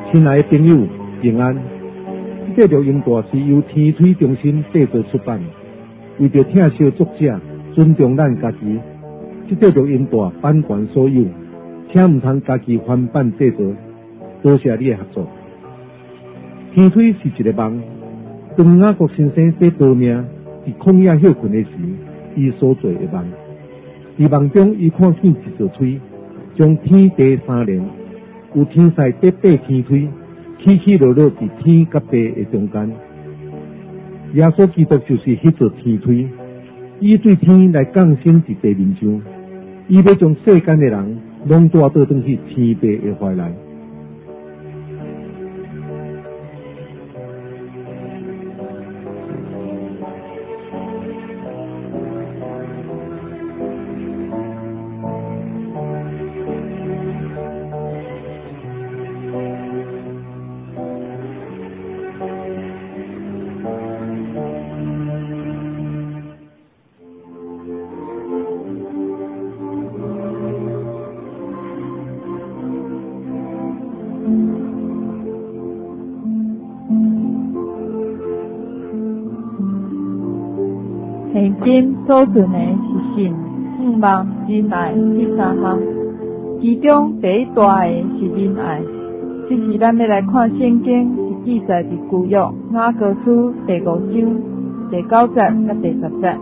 亲爱的朋友，平安！这录音带是由天推中心制作出版，为着疼惜作者，尊重咱家己。这录音带版权所有，请唔通家己翻版制作。多谢你的合作。天推是一个梦，当雅各先生在逃命伫旷野休困的时，伊所做的梦。伫梦中，伊看见一座推，将天地三连。有天使在爬天梯，起起落落伫天甲地的中间。耶稣基督就是迄座天梯，伊对天来降生伫地面上，伊要将世间的人拢带倒转去天父的怀内。 现今所存的是信、望、仁爱这三项，其中第一大的是仁爱。这是咱要来看圣经，是记载伫旧约雅各书第5章第9节甲第10节。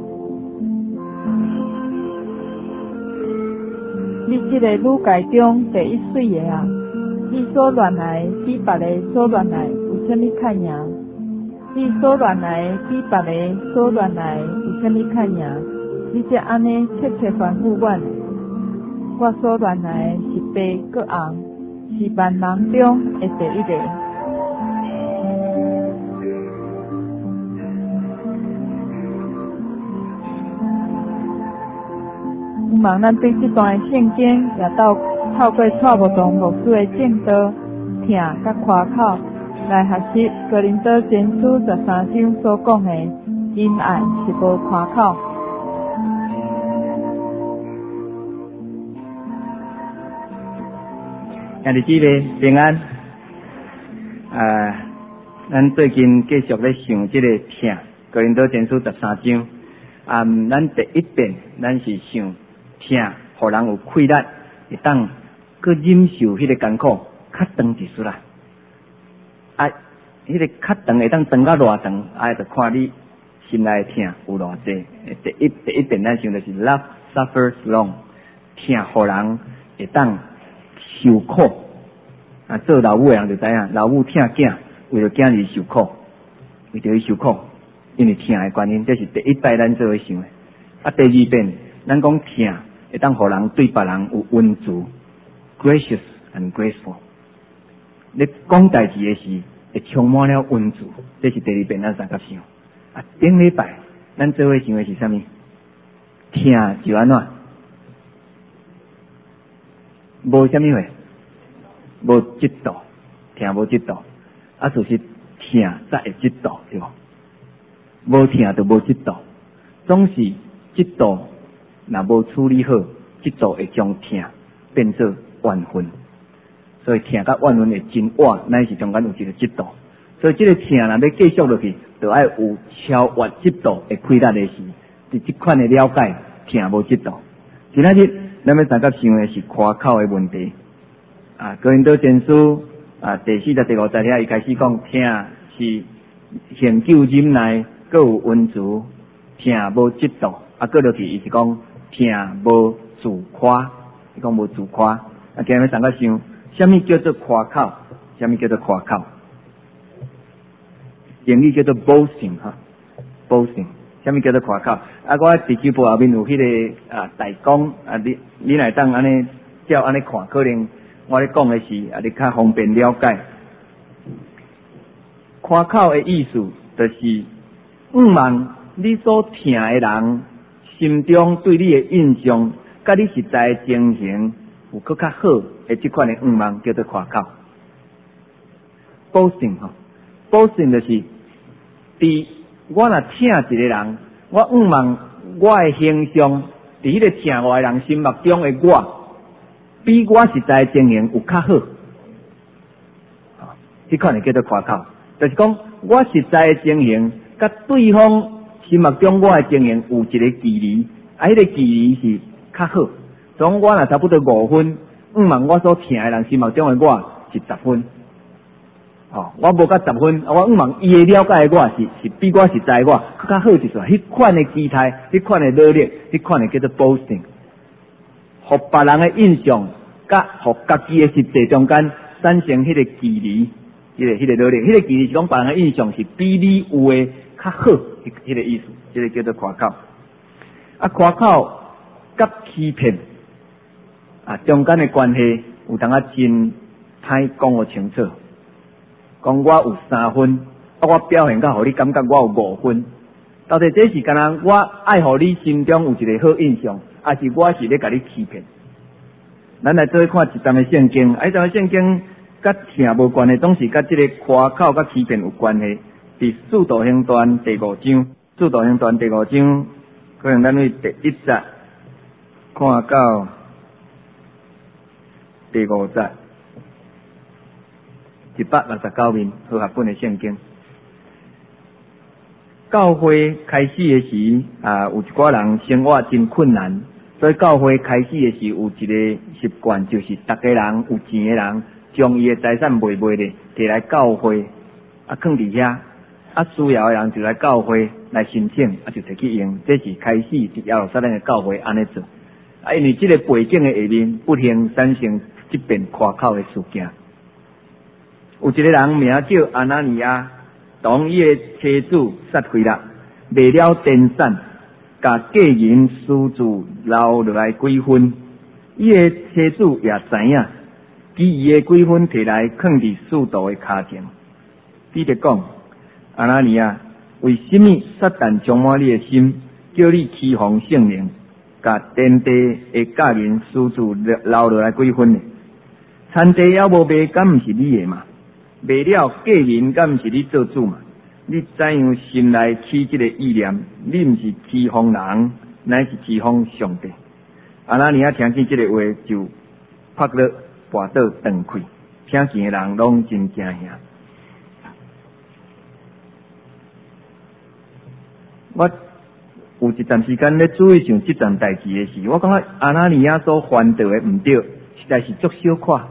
你这个女界中第一水的啊，你所恋来比别个所恋来有啥物较赢？你所恋来比别个所恋来有啥物较赢？你这安尼切切反复阮，我所恋来是白搁红，是万人中的第一个。希望咱对这段的圣经也透过蔡牧堂牧师的正道、听甲夸口，来学习哥林多前书13章所讲的仁爱是无夸口。 兄弟姊妹平安。咱最近继续咧想这个听哥林多前书13章。咱第一遍咱是想听，互人有气力，会当去忍受迄个艰苦较长一丝啦。迄个较长会当长到偌长，就看你心内听有偌济。第一遍咱想的是 Love suffers long， 听互人会当受苦。做老母的人就知影，老母听囝，为了囝儿受苦，为着伊受苦，因为听的原因，这是第一摆咱做伙想的。第二遍，咱讲听会当互人对别人有温慈 ，gracious and graceful。你讲代志的时，会充满了温慈，这是第二遍咱三甲想。顶礼拜咱做伙想的是啥物？听就安怎？无啥物话。无嫉妒，听无嫉妒，就是听才会嫉妒，对无？无听就无嫉妒，总是嫉妒，若无处理好，嫉妒会将听变作怨恨，所以听甲怨恨会真活，乃是中间有一个嫉妒，所以这个听若要继续落去，就要有超越嫉妒的气力的事，伫这款的了解，听无嫉妒。今仔日咱要大家想的是夸口的问题。哥林多前书第4节第5节遐，伊开始讲听是献救忍耐，各有温慈，听无嫉妒。过落去伊是讲听无自夸，伊讲无自夸。今日大家想，什么叫做夸口？什么叫做夸口？英语叫做 boasting 哈 ，boasting。什么叫做夸口？我地球部后面有迄个大纲，你来当安尼照安尼看，可能。我咧讲的是，你较方便了解。夸口的意思，就是希望你所听的人心中对你的印象，甲你实在的情形有更较好的这款的希望，叫做夸口。boasting 哈 ，boasting 就是伫我若听一个人，我希望我的形象伫迄个听我的人心目中的我。比我实在的情形有较好， 迄款的叫做夸口，就是讲我实在的情形，甲对方心目中我的情形有一个距离，迄个距离是较好。从我若差不多5分，问我所听的人心目中的我是10分。我无甲10分，我问伊的了解的我是比我实在的我较好一撮。迄款的姿态，迄款的努力，迄款的叫做 boasting， 互别人的印象甲互家己的实际中间产生迄个距离，迄个努力，迄个距离是讲别人的印象是比你有的较好，迄个意思，这个叫做夸口。夸口甲欺骗中间的关系有当真歹讲互清楚。讲我有3分，我表现到互你感觉我有5分，到底这是干那我爱互你心中有一个好印象，还是我是咧甲你欺骗？咱来做看一段的圣经，这段圣经甲听无关系，总是甲这个夸口甲欺骗有关系。伫使徒行传第5章，使徒行传第5章，可能咱为第1节看到第5节。169面和合本的圣经，教会开始的时，有一寡人生活真困难，所以教会开始的时有一个习惯，就是大家人有钱的人，将伊的财产卖咧，摕来教会，放伫遐，需要的人就来教会来申请，就摕去用。这是开始伫耶路撒冷的教会安尼做，因为这个背景的下面，不幸产生这边夸口的事件。有一个人名叫阿拿尼亚，同伊的妻子撒菲拉卖了田产，甲价银私自留落来几分。伊的妻子也知影，其余的几分摕来放伫使徒的骹前。彼得讲：阿拿尼亚，为什么撒旦充满你的心，叫你欺哄圣灵，甲田地的价银私自留落来几分呢？田地还无卖，敢毋是你的嘛？卖了价银，敢毋是你做主嘛？你怎样心内起这个意念？你毋是欺哄人，乃是欺哄上帝。阿拿尼亚听见这个话，就拍了跋倒断开，听见的人拢真惊吓。我有一段时间咧注意上这段代志的时，我感觉阿拿尼亚所犯到的毋对，实在是足小可。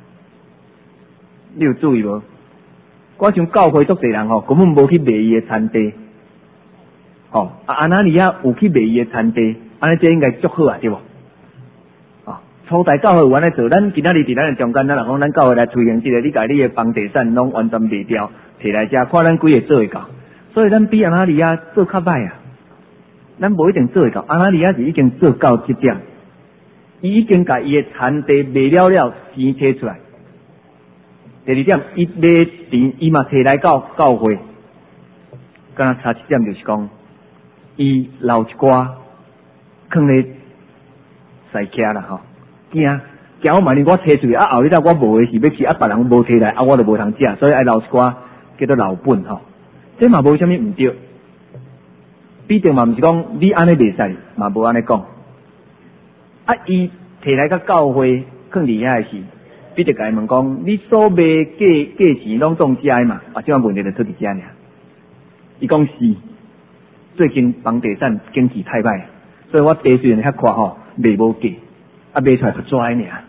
你有注意无？我想教会足侪人根本无去卖伊的田地，阿拿尼亚有去卖伊的田地，安尼这应该足好对无？初代教会有安尼做，咱今仔日伫咱的中间，咱讲咱教会来推行这个，你甲你的房地产拢完全卖掉，摕来遮，看咱几个做会到。所以咱比阿拿尼亚做较歹咱无一定做会到。阿拿尼亚是已经做到这点，伊已经甲伊的田地卖了钱摕出来。第二点，伊卖钱，伊嘛摕来教会。敢若差一点就是讲，伊留一寡放咧西徛啦惊我万一我摕出去，后日我无的是要去，别人无摕来，我就无通食，所以爱留一寡叫做老本这嘛无啥物毋对。必定嘛毋是讲你安尼袂使，嘛无安尼讲。伊摕来甲教会放伫遐的是。彼得甲伊问讲：你所卖价钱拢中遮嘛？这样问题就出伫遮尔。伊讲是，最近房地产经济太歹，所以我地虽然遐宽卖无价，卖出来就拽尔。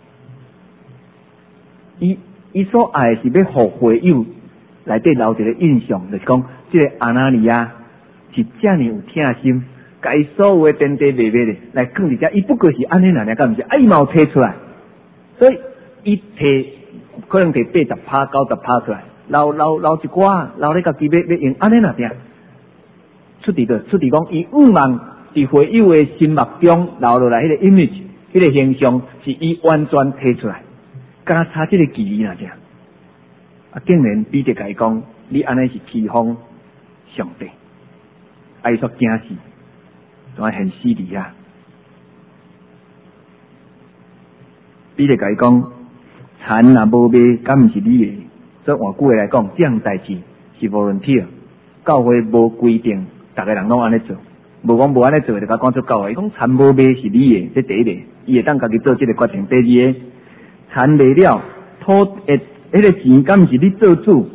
伊所爱是要互会友内底留一个印象，就是讲这个阿拿尼亚是遮尔有疼心，甲伊所有的田地卖咧来放伫遮，伊不过是安尼哪敢毋是？伊嘛有摕出来，所以。伊摕可能摕80%、90%出来，留一寡，留咧家己要用，安尼哪定？出伫讲，伊毋望伫会友的心目中留落来迄个 image， 迄个形象是伊完全摕出来，敢若差这个距离哪定？竟然彼得甲伊讲，你安尼是欺哄上帝，伊煞惊死，怎啊现死伫遐？彼得甲伊讲。田若无卖，敢毋是你的？所以换句话来讲，这样代志是volunteer，教会无规定，大家人拢安尼做，无讲无安尼做就甲赶出教会。伊讲田无卖是你的，这第一个，伊会当家己做这个决定。第二个，田卖了， 迄个钱敢毋是你做主？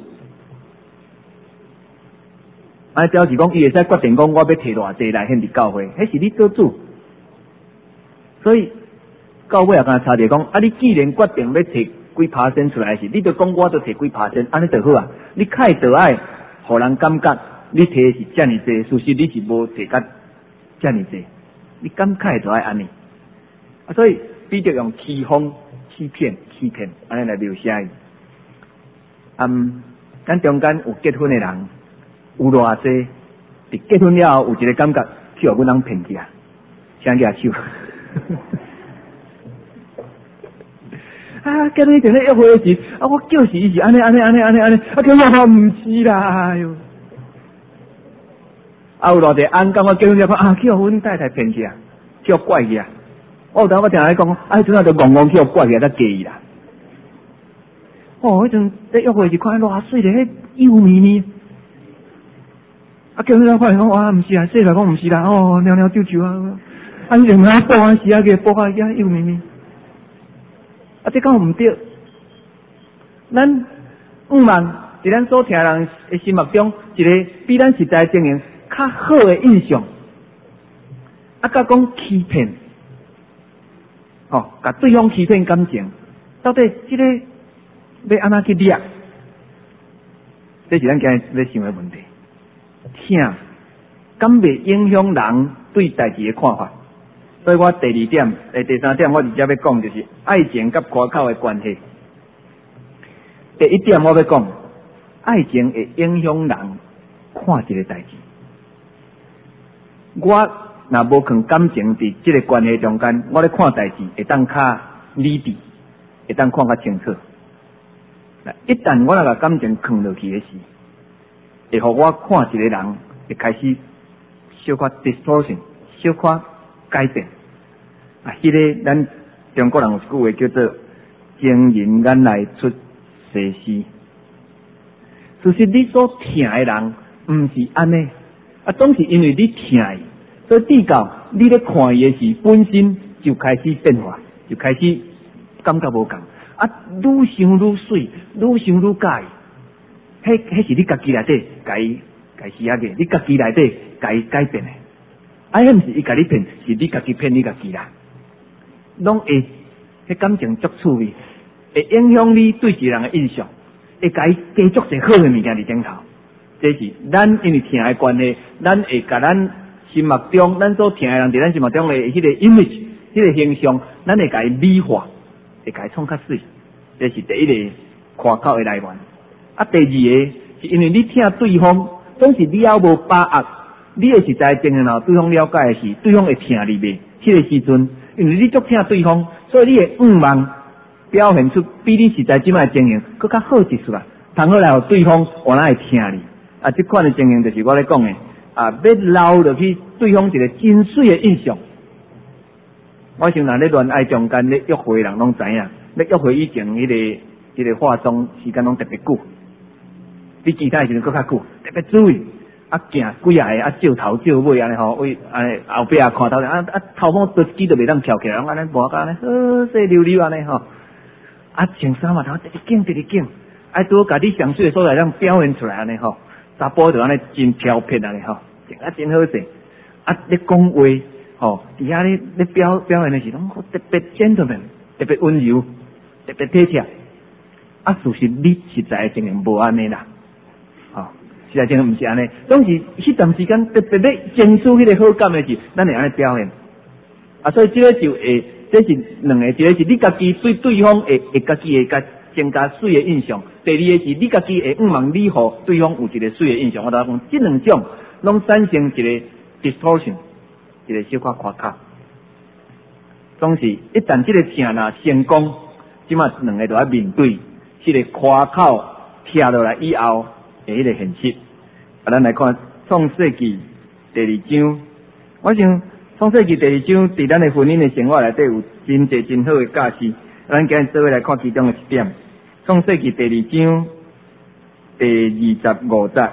表示讲伊会使决定讲我要摕偌济来献伫教会，迄是你做主。所以到尾也敢差者讲，你既然决定要摕几%出来是，你就讲我就摕几%，安尼就好啊。你开就爱，互人感觉你摕的是遮尔济，事实你是无摕甲遮尔济，你感慨就爱安尼。所以彼得用欺哄、欺骗、安尼来描写伊。咱中间有结婚的人，有偌济，伫结婚了后有一个感觉，去互阮人骗去啊，请举手。结婚前咧约会时，我叫是伊是安尼，叫我毋是啦，哎哟。有偌济安讲我结婚了讲去互阮太太骗去啊，去互拐去啊。我听人讲，迄阵啊就戆去互拐去啊，才嫁伊啦。迄阵咧约会时看偌水咧，迄幼咪咪。叫你看讲，毋是啊，说来讲毋是啦，尿尿啾啾啊，迄阵啊播啊时啊个播啊遐幼咪咪。这讲毋对，咱毋望伫咱所听人的心目中，一个比咱实在经营较好的印象，甲讲欺骗，甲对方欺骗感情，到底这个要安怎去掠？这是咱今日要想的问题。听，敢袂影响人对代志的看法？所以我第二点、第三点，我直接要讲就是爱情甲科考的关系。第一点我要讲，爱情会影响人看一个代志。我若无放感情伫这个关系中间，我咧看代志会当较理智，会当看较清楚。一旦我若把感情放落去的时，会互我看一个人会开始小可 distortion， 小可改变。迄个咱中国人有一句话叫做情人眼内出西施。事实你所疼的人毋是安尼，总是因为你疼伊，所以至到你咧看伊的时，本身就开始变化，就开始感觉无共。愈想愈水，愈想愈介意。迄是你家己内底家死个，你家己内底家改变的。迄毋是伊甲你骗，是你家己骗你家己啦。拢会，迄感情足趣味，会影响你对一个人的印象，会甲伊加足侪好的物件伫顶头。这是咱因为疼的关系，咱会甲咱心目中咱所疼的人伫咱心目中的迄个 image， 迄个形象，咱会甲伊美化，会甲伊创较水。这是第一个夸口的来源。第二个是因为你疼对方，总是你还无把握，你会实在情形后对方了解的是，对方会疼你袂？迄个时阵。因为你足疼对方，所以你会望表现出比你实在即摆情形更较好一丝啦，通好来互对方原来会疼你。这款的情形就是我咧讲的，要留落去对方一个真水的印象。我想若咧恋爱中间咧约会的人拢知影，咧约会以前迄个化妆时间拢特别久，比其他的时阵更较久，特别注意。行几下照头照尾安尼吼，为安尼后壁看头头毛都几都袂当翘起来，安尼磨甲安尼好细溜溜安尼吼。穿衫嘛头直直紧，拄好甲你上水的所在让表现出来安尼吼。查甫就安尼真飘撇安尼吼，真好势。咧讲话吼，伫遐咧表现的时拢特别 gentleman， 特别温柔，特别体贴。事实你实在情形无安尼啦。实在真毋是安尼，总是迄段时间特别咧争取迄个好感的时，咱会安尼表现。所以这个就会，这是两个，一个是你家己对对方会家己会增加水的印象，第二个是你家己会望你互对方有一个水的印象。我讲这两种拢产生一个 distortion， 一个小可夸口。总是一旦这个疼若成功，即马两个就要面对这个夸口听落来以后的迄个现实。咱来看创世纪第2章，我想创世纪第2章伫咱的婚姻的生活内底有真侪真好的价值。咱今日做伙来看其中的一点，创世纪第2章第25节。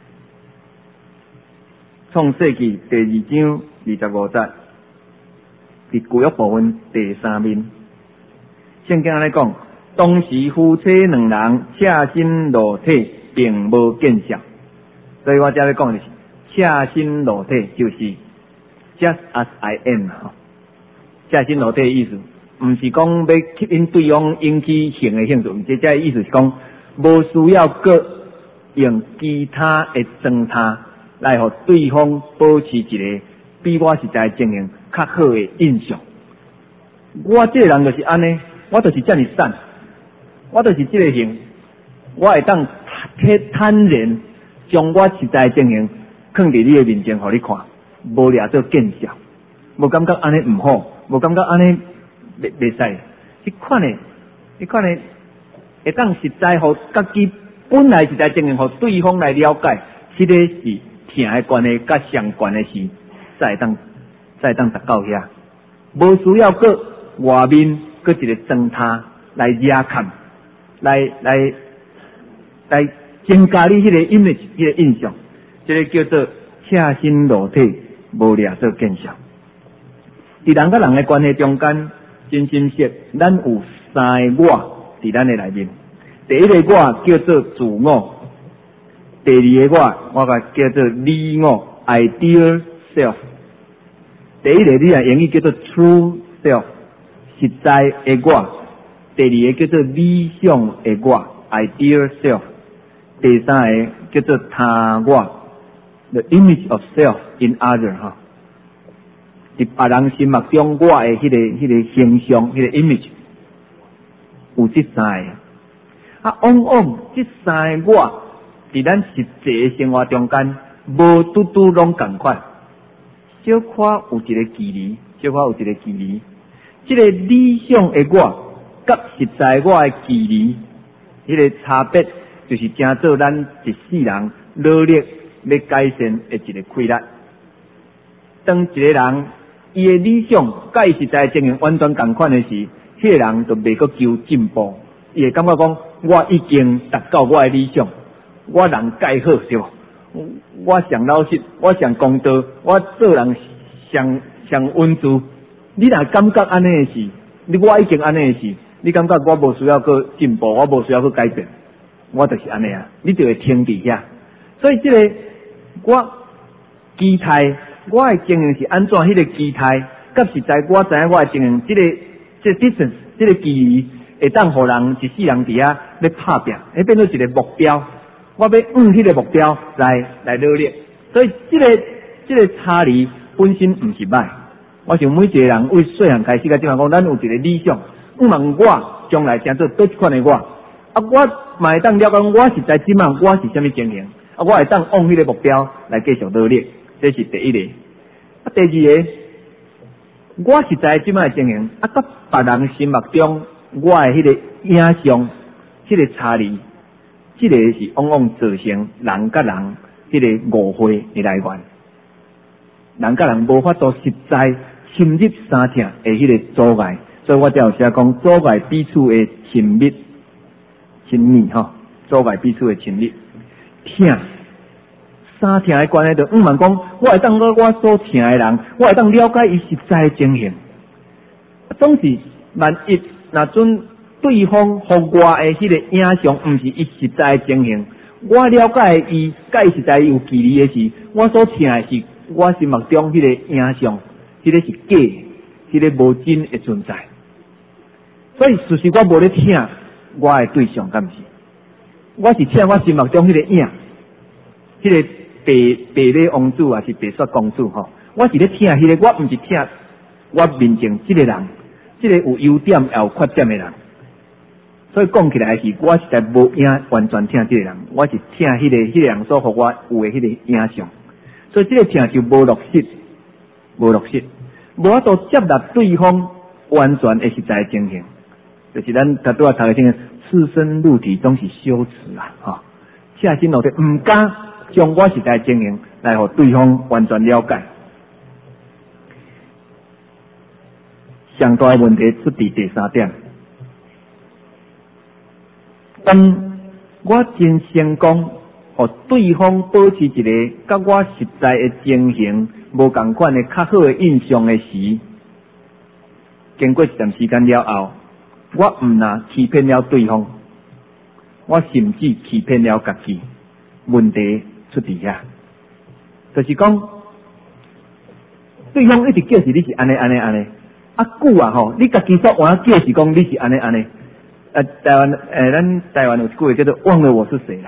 创世纪第2章25节。 伫旧约部分第3面，圣经安尼讲，当时夫妻两人赤身裸体，并无见效。所以我这里讲的是赤身裸体，就是 just as I am 赤身裸体的意思，唔是讲要吸引对方引起性的兴趣，唔是这意思是讲无需要搁用其他的状态来互对方保持一个比我实在情形较好的印象。我这个人就是安尼，我就是这么瘦，我就是这个型，我会当坦然将我实在情形放伫你的面前，互你看，无掠做见笑，无感觉安尼唔好，无感觉安尼袂使。迄款的会当实在互家己本来实在情形，互对方来了解，迄个是疼的关系甲上悬的事，才会当达到遐，无需要搁外面搁一个状态来压看，来增加你迄个image，迄个印象，这个叫做赤身裸体，无掠做见笑。伫人甲人的关系中间，真心说，咱有3个我伫咱的内面。第一个我叫做自我，第二个我叫做理我 （ideal self）。第一个你若英语叫做 true self， 实在的我；第二个叫做理想的我 （ideal self）。第三个叫做他我 ，the image of self in other 伫别人心目中我的迄个形象，迄个 image 有这3个。往往这3个我伫咱实际的生活中间，无拄拄拢同款，小可有一个距离，这个理想的我甲实在我的距离，迄个差别。就是正做咱一世人努力要改善的一个规律。当一个人伊的理想甲伊实在情形完全同款的时，迄个人就袂阁求进步，伊会感觉讲我已经达到我的理想，我人介好对无？我上老实，我上公道，我做人上温柔。你若感觉安尼的时，我已经安尼的时，你感觉我无需要阁进步，我无需要阁改变。我就是安尼啊，你就会停伫遐。所以这个我期待我的情形是安怎？迄个期待，甲实在我知影我的情形，这个 distance， 这个距离，会当互人一世人伫遐要拍拼，会变做一个目标。我要迄个目标来努力。所以这个差离本身唔是歹。我想每一个人为细汉开始甲即项讲，咱有一个理想，问我将来成做倒一款的我。我嘛会当了解我实在即满我是啥物情形，我会当往迄个目标来继续努力，这是第一个。第二个，我实在即满情形，甲别人心目中我的迄个影像，迄个差异，这个是往往造成人甲人迄个误会的来源。人甲人无法度实在深入三听的迄个阻碍，所以我才有写讲阻碍彼此的亲密。阻碍彼此的亲密，听三听的关系就问讲，我会当我所听的人，我会当了解伊实在的情形。总是万一若准对方互我的迄个影像，毋是伊实在的情形，我了解伊，甲伊实在有距离的时，我所听的是我心目中迄个影像，迄个是假，迄个无真的存在。所以事实我无咧听。我的对象敢是？我是听我心目中迄个影，迄个白马王子还是白雪公主我是咧听迄个，我毋是听我面前即个人，即个有优点也有缺点的人。所以讲起来是，我实在无完全听即个人，我是听迄个人所互我有的迄个影像。所以即个听就无落实，无法度接纳对方完全的实在情形。就是咱大多读的这个赤身露体总是羞耻赤身露体唔敢将我实在情形来互对方完全了解。上大的问题出伫第3点，当我真成功，互对方保持一个甲我实在的情形无同款的较好的印象的时， 经过一段时间了后，我毋但欺骗了对方，我甚至欺骗了家己。问题出伫遐，就是讲对方一直叫是你是安尼，久啊吼，你家己所换叫是讲你是安尼。台湾咱台湾有一句话叫做忘了我是谁啦。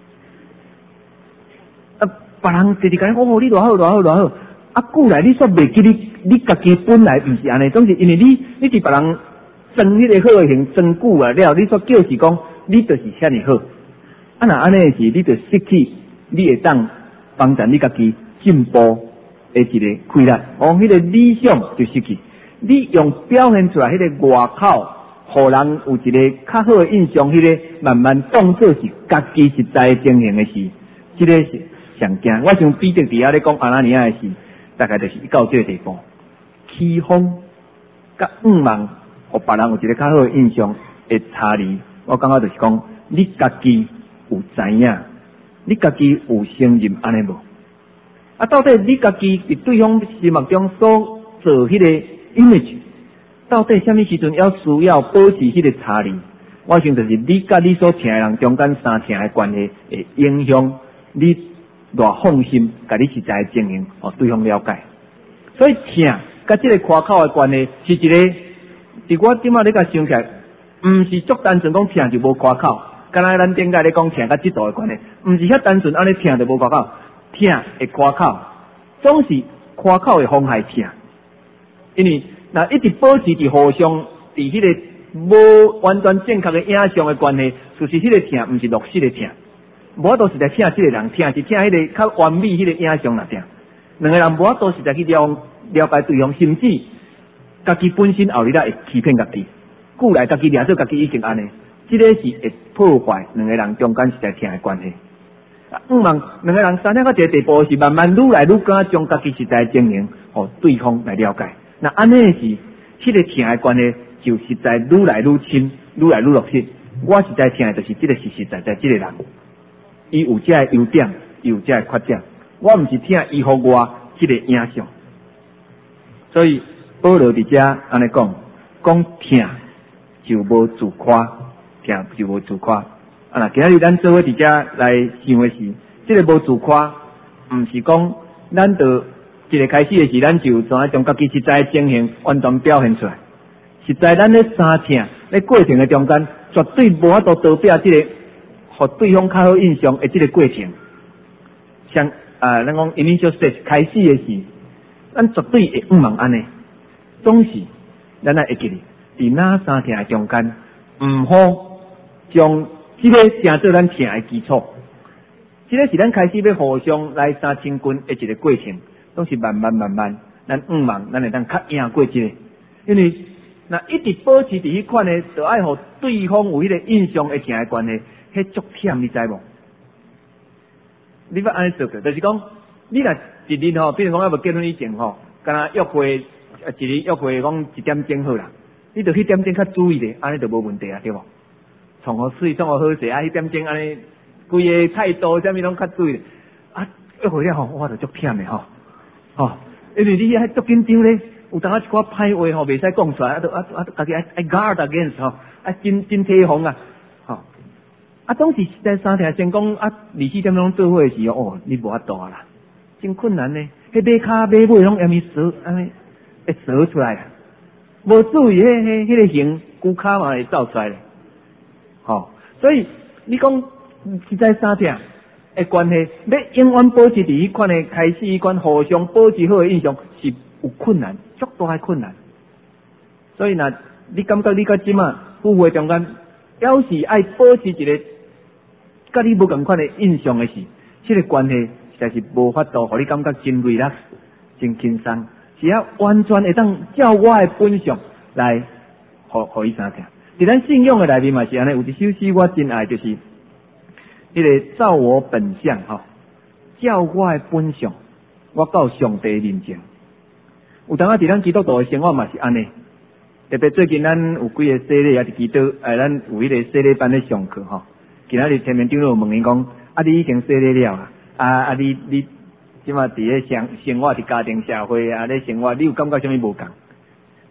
别人直直讲哦，你偌好，久来你煞袂记你家己本来毋是安尼，总是因为你是别人装迄个好型装久啊了，你煞叫是讲你就是遐尼好。若安尼是，你就失去你会当帮助你家己进步的一个开力，迄个理想就失去。你用表现出来迄个外口，互人有一个较好的印象，迄个慢慢当作是家己实在经营的事，这个是上惊。我想彼得伫遐咧讲阿那尼亚的事，大概就是到这个地步，起风甲望，互别人有一个较好的印象的差离。我感觉就是讲，你家己有知影，你家己有承认安尼无？到底你家己伫对方心目中所做迄个 image， 到底什么时阵需要保持迄个差离？我想就是你甲你所听的人中间相听的关系，会影响你偌放心，甲你实在的经营，对方了解。所以听甲这个夸口的关系，是一个，伫我即马咧甲想起来，毋是足单纯讲听就无夸口。敢若咱顶下咧讲听甲即度的关系，毋是遐单纯安尼听就无夸口，听会夸口，总是夸口会妨害听，因为若一直保持伫互相伫迄个无完全正确的影像的关系，就是迄个听毋是落实的听，无法度实在听即个人，听是听迄个较完美迄个影像来听，两个人无法度实在去了解对方，甚至家己本身后日会欺骗家己，久来家己掠做家己已经安尼。这个是会破坏两个人中间实在听的关系。望两个人相听到一个地步，是慢慢愈来愈敢将家己实在经营，互对方来了解。那安尼是，迄个听的关系就实在愈来愈亲，愈来愈落实。我实在听的就是这个实实在在这个人，伊有这个优点，伊有这个缺点。我毋是听伊互我这个影响。所以保罗伫遮安尼讲听就无自夸。听就无自夸。今日咱做伙伫遮来想的是，这个无自夸，毋是讲咱就一个开始的是，咱就怎样将家己实在的情形完全表现出来。实在咱咧三听咧过程的中间，绝对无法度逃避这个，互对方较好印象的这个过程。像咱讲 initial stage 开始的是，咱绝对会望安尼，总是咱来会记哩，伫那三听的中间，毋好将这个成做咱听的基础，这个是咱开始要互相来相亲近的一个过程，都是慢慢，咱望，咱会当较赢过这个。因为若一直保持伫迄款的，就爱互对方有迄个印象的听的关系，迄足忝，你知无？你要安尼做过，就是讲，你若一日吼，比如讲要无结婚以前吼，敢若约会，一日约会讲1点钟好啦，你着迄点钟较注意咧，安尼就无问题啊，对无？创好水，创好好势，迄点钟安尼，规个态度啥物拢较注意。约会了吼，我着足忝诶吼，因为你还足紧张咧，有当一寡歹话吼，袂使讲出来，家己爱 guard against 吼，真提防啊，当时在三条先讲2-4点钟做伙诶时候，你无法度啦，真困难呢。迄马骹马尾拢下面折，安尼会折出来啊，无注意迄个形，骨骹嘛会走出来咧。所以你讲实在三条的关系，要永远保持伫迄款的开始，迄款互相保持好的印象是有困难，足大的困难。所以若你感觉你甲即马夫妇中间，要是爱保持一个甲你无共款的印象的事，这个关系实在是无法度，互你感觉真relax、真轻松，是要完全会当照我的本相来，互伊三条。伫咱信仰的内面嘛是安尼，有一首诗我真爱，就是迄个照我本相照我的本相，我到上帝面前。有当伫咱基督徒的生活嘛是安尼，特别最近咱有几个洗礼也是基督，咱有迄个洗礼班咧上课今仔日前面长老问伊讲，你已经洗礼了啊？你即马伫咧生活伫家庭社会咧生活，你有感觉啥物无共？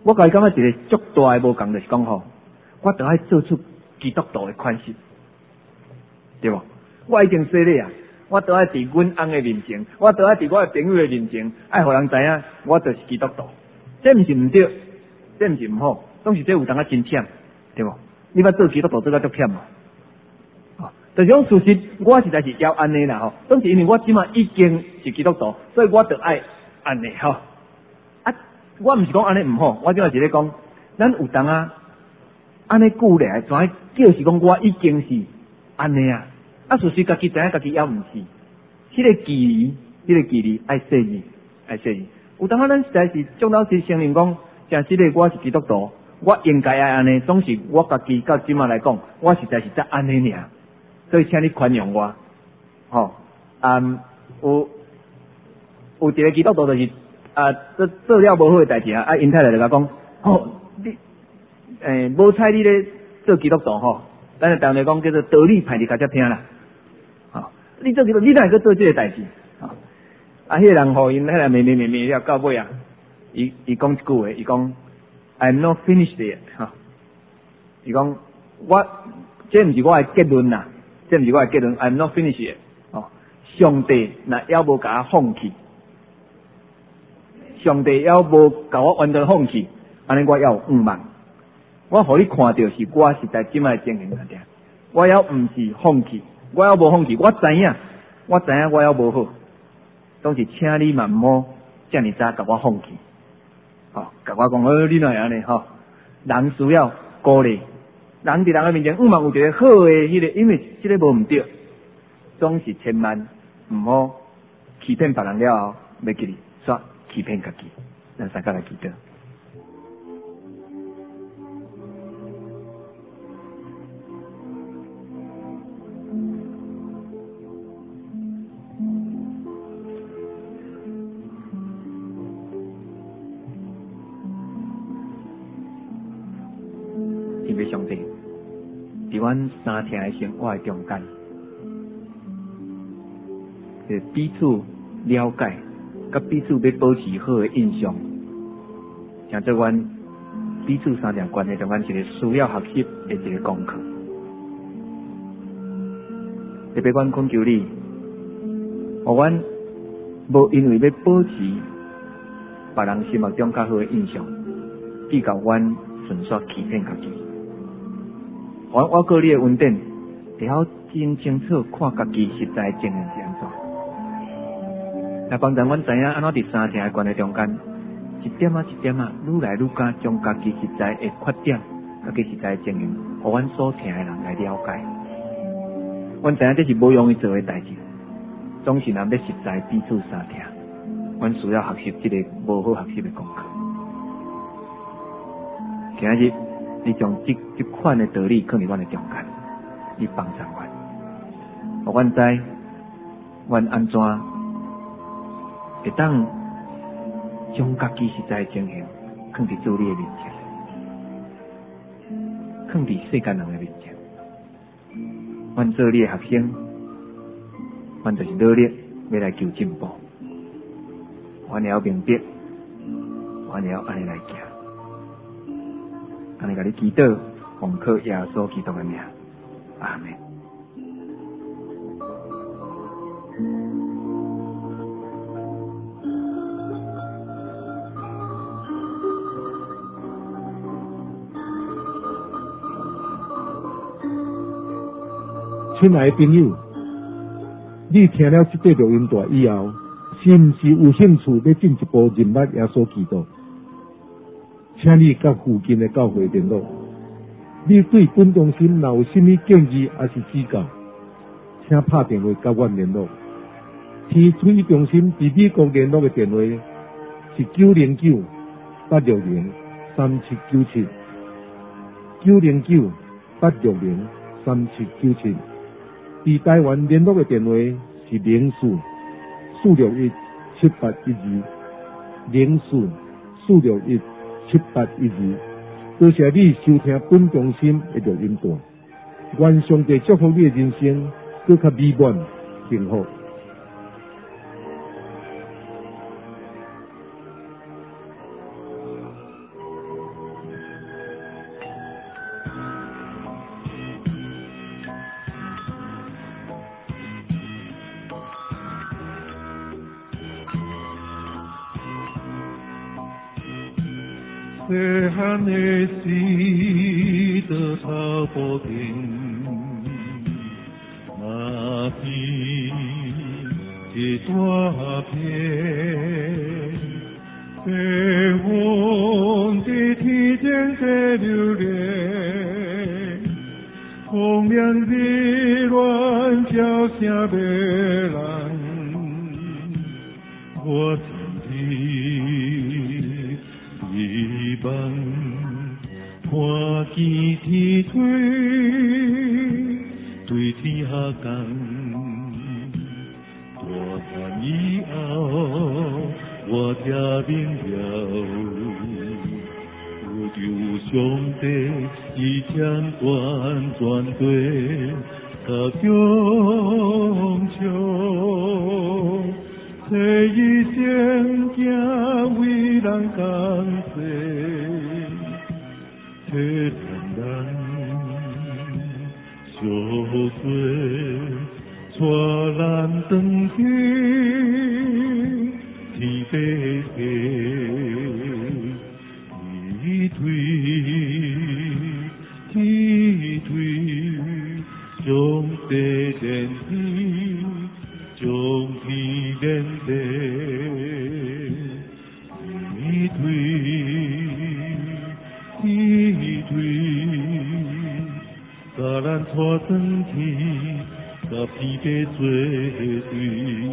我感觉一个足大的无共，就是讲吼，我着爱做出基督徒的款式，对无？我已经说了啊，我着爱伫阮翁的面前，我着爱伫我的朋友的面前，爱互人知影我就是基督徒。这毋是毋对，这毋是毋好，总是这有当啊真忝，对无？你捌做基督徒做甲足忝嘛？就是讲事实，我实在是要安尼啦吼，总是因为我即马已经是基督徒，所以我着爱安尼吼。啊，我毋是讲安尼毋好，我即马是咧讲，咱有当啊安尼久咧，怎样叫是讲我已经是安尼啊？啊，事实家己知影家己也毋是，迄个距离爱细腻，爱细腻。有当啊，咱实在是众老师承认讲，诚实咧，我是基督徒，我应该爱安尼，总是我家己到即马来讲，我实在是在安尼尔。所以请你宽容我，吼、有一个基督徒就是做了无好的代志啊，因太太就甲讲，你无采你咧做基督徒吼，咱就当来讲叫做道理歹你较只听啦，你做基督徒，你哪会去做这个代志？迄个人吼，因迄个咩了到尾啊，伊讲一句话，伊讲 I'm not finished yet， 伊讲我这毋是我的结论啦。这毋是我的结论 ，I'm not finished yet。上帝若还无甲我放弃，上帝还无甲我完全放弃，安尼我还有望望。我互你看到是我实在即摆情形来听，我还毋是放弃，我还无放弃，我知影我还无好，总是请你嘛毋好遮尔早甲我放弃。甲我讲，你哪会安尼吼？人需要鼓励。人伫人的面前，嘛有一个好的迄个，因为即个无毋对，总是千万毋好欺骗别人了后，要记哩煞欺骗家己。咱大家来记得。因为上帝。伫阮三天的生活的中间，彼此了解，甲彼此要保持好的印象，像做阮彼此三条关系中间一个需要学习的一个功课。特别阮恳求你，互阮无因为要保持别人心目中较好的印象，计较阮纯属欺骗家己。我告你的恩典，会晓真清楚看家己实在的情形是安怎。来帮助阮知影安怎伫三天的关系中间，一点啊一点啊，愈来愈加将家己实在的缺点、家己实在的情形，互阮所听的人来了解。阮知影这是无容易做的代志，总是人要实在彼此相听，阮需要学习这个无好学习的功课。今日。你将这款的道理放伫阮的中间，你帮助阮，互阮知，阮安怎会当将家己实在的情形放伫主你的面前，放伫世间人的面前。阮做你的学生，阮就是努力要来求进步，阮也要明白，阮也要安尼来行。安尼甲你祈祷，奉靠耶稣基督的名，阿门。 亲爱的朋友，你听了这段录音带以后，是毋是有兴趣要进一步认识耶稣基督？请你甲附近的教会联络。你对本中心若有甚么建议还是指教，请拍电话甲阮联络。天水中心伫美国联络的电话是909-860-3797 909-860-3797。伫台湾联络的电话是04-461-7812 多谢你收听本中心的录音带，愿上帝祝福你的人生更较美满幸福。 细汉的时就草埔田，那边一大片，白云在天间在流连，风凉日暖叫声迷人，我天天希望看见天吹，对天下讲，大汉以后我才明了，有着上帝以前转对他强求。这一生行为人感谢，这人小水带咱登去天白天推，上帝连天。将天连地，天推，把咱拖转去，甲天地作对，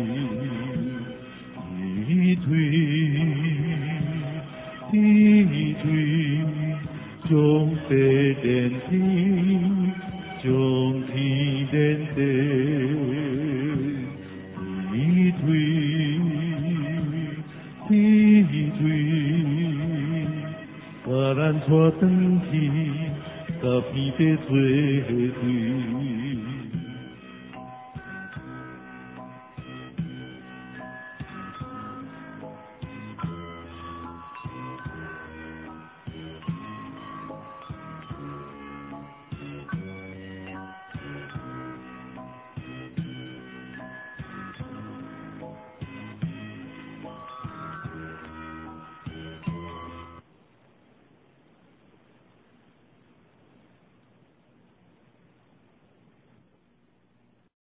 天推，将地连天，将天连地。天推，把咱拖转去，甲天地作对。